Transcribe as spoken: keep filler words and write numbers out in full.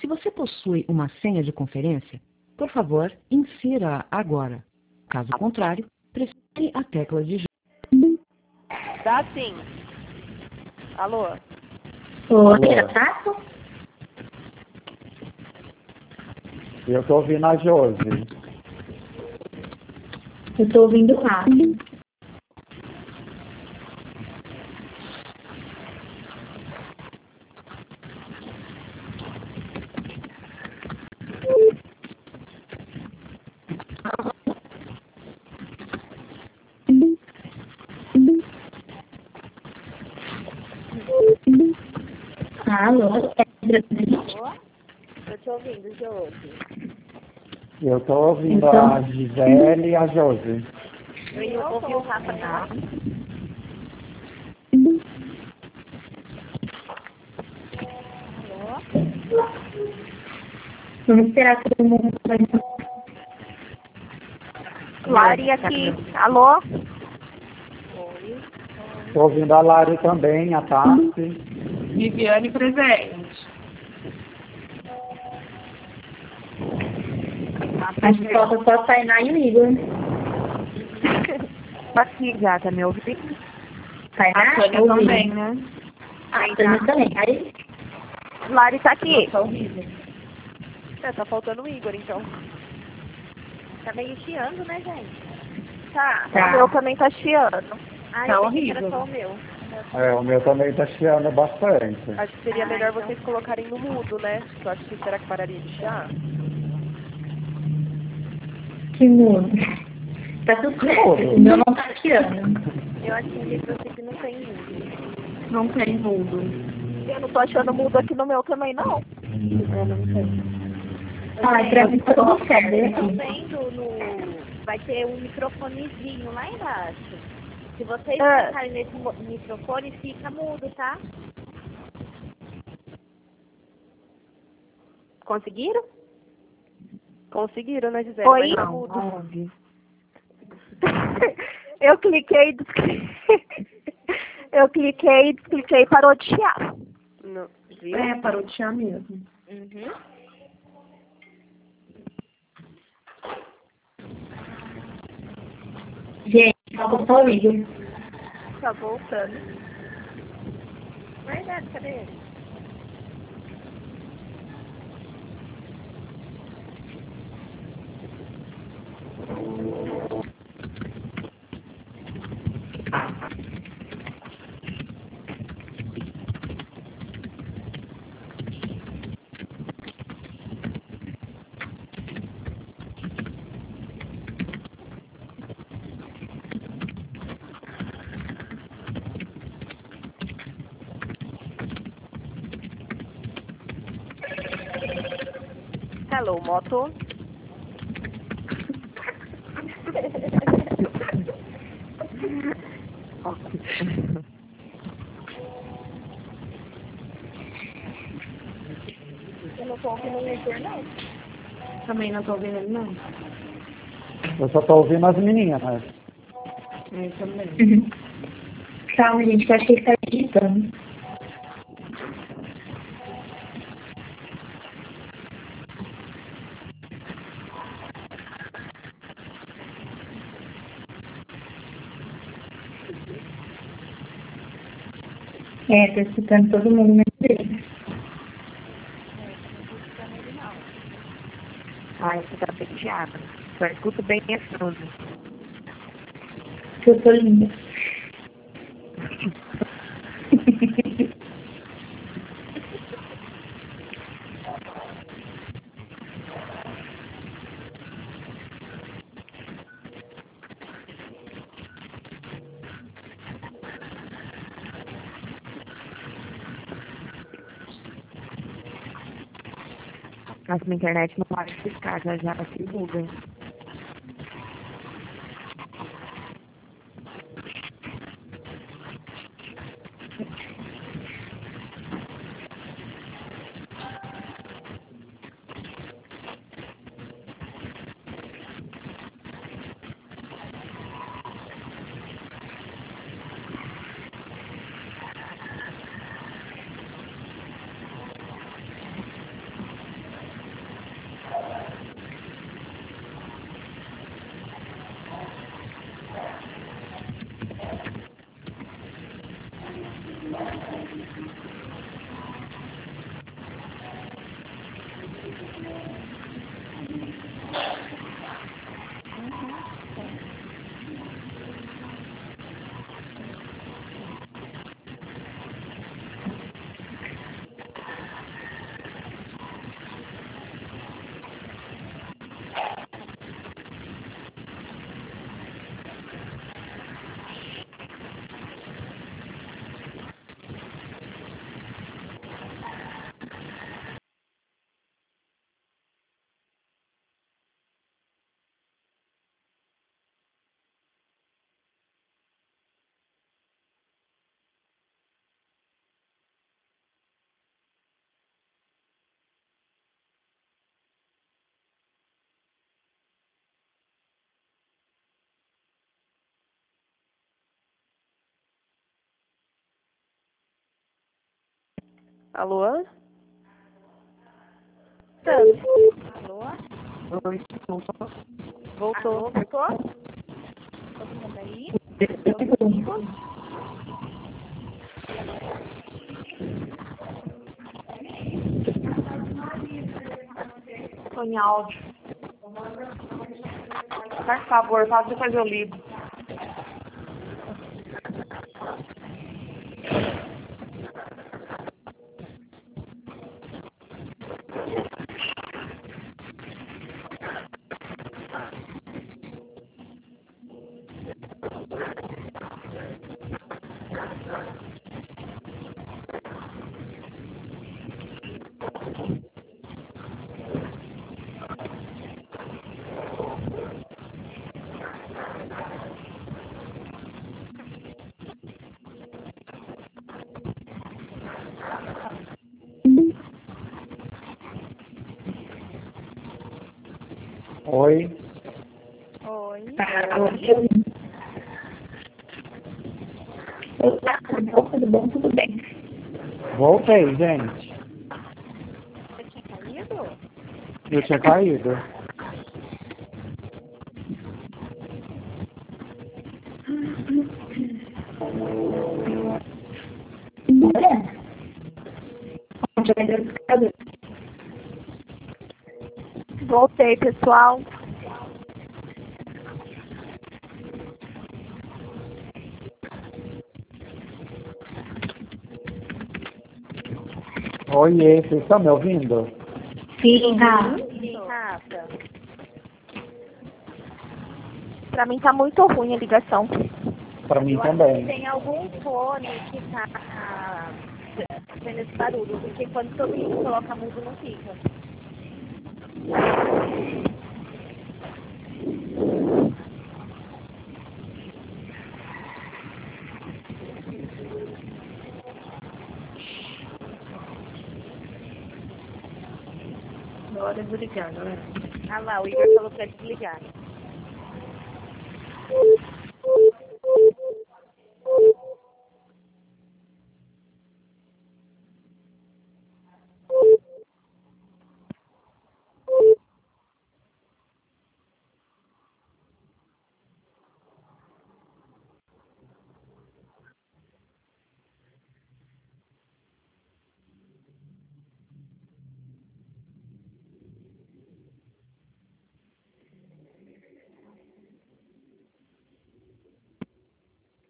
você possui uma senha de conferência, por favor, insira-a agora. Caso contrário, pressione a tecla de... Dá sim. Alô? Oi, eu Tato? Eu tô ouvindo a Josi. Eu tô ouvindo o Rafa. Alô? Eu tô ouvindo, Josi. Eu tô ouvindo Então- a Gisele e a Josi. Eu ouvi o Rafa falar. Vamos esperar todo mundo. Lari aqui. Alô? Tô ouvindo a Lari também, a Tassi. Viviane presente. Acho que falta só a Tainá e o Igor. Aqui, gata, me ouvi? Tainá? A Tânia ouvi. também, né? Ah, a Tânia também. Aí, Lari tá aqui. Tá horrível. É, tá faltando o Igor, então. Tá meio chiando, né, gente? Tá. Tá. O meu também tá chiando. Ah, Tá eu pensei horrível. que era só o meu. É, o meu também tá chiando bastante. Acho que seria melhor vocês colocarem no mudo, né? Eu acho que será que pararia de chiar? que mundo. Tá tudo certo. mudo? O meu não tá tirando. Eu acho que ele trouxe que não tem mudo. Não tem mundo. Eu não tô achando mudo aqui no meu também, não. Eu não sei. Ai, pra mim tá tudo certo. Eu tô aqui. vendo no... Vai ter um microfonezinho lá embaixo. Se vocês É. clicarem nesse mo- microfone, fica mudo, tá? Conseguiram? Conseguiram, né, Gisele? Oi? Mas tá Não, mudo. não ouve. Eu cliquei, descliquei. Eu cliquei, descliquei e parou de chiar. Não, viu? É, parou de chiar mesmo. Uhum. Gente, falta só o Igor. Tá voltando. Verdade, cadê ele? Hello, moto. Eu não tô ouvindo o Igor, não. Também não tô ouvindo ele, não. Eu só tô ouvindo as meninas. Eu também. Uhum. Calma, gente, que eu acho que ele tá digitando. É, tô escutando todo mundo menos ele. Ai, você tá penteada. Só escuto bem a fundo. Que eu tô linda. Nossa, minha internet não para de piscar, já já se buga. Alô? Tami? Alô? Oi, não tô. Voltou. Alô, voltou? Todo mundo aí? Tô em áudio. Faz favor, faz depois eu ligo. Oi. Oi. Olá, tudo bom? Tudo bom? Tudo bem. Voltei, gente. Você tinha caído? Eu tinha caído. Olha. Onde vai dar escada? Voltei, pessoal. Oiê, vocês estão me ouvindo? Sim, Rafa. Sim, Rafa. Pra mim tá muito ruim a ligação. Pra mim Eu acho que também. tem algum fone que tá fazendo esse barulho, porque quando todo mundo coloca mudo não fica. Agora eu vou ligar, galera. Ah lá, o Igor falou pra desligar.